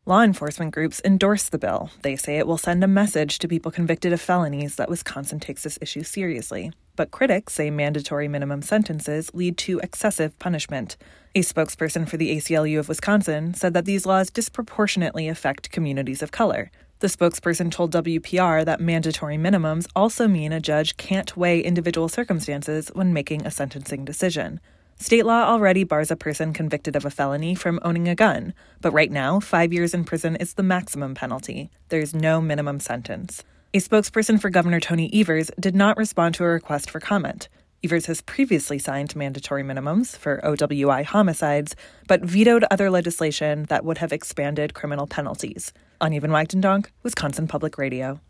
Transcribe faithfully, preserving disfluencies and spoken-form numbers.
Law enforcement groups endorse the bill. They say it will send a message to people convicted of felonies that Wisconsin takes this issue seriously. But critics say mandatory minimum sentences lead to excessive punishment. A spokesperson for the A C L U of Wisconsin said that these laws disproportionately affect communities of color. The spokesperson told W P R that mandatory minimums also mean a judge can't weigh individual circumstances when making a sentencing decision. State law already bars a person convicted of a felony from owning a gun, but right now, five years in prison is the maximum penalty. There's no minimum sentence. A spokesperson for Governor Tony Evers did not respond to a request for comment. Evers has previously signed mandatory minimums for O W I homicides, but vetoed other legislation that would have expanded criminal penalties. On Even Wagdendonk, Wisconsin Public Radio.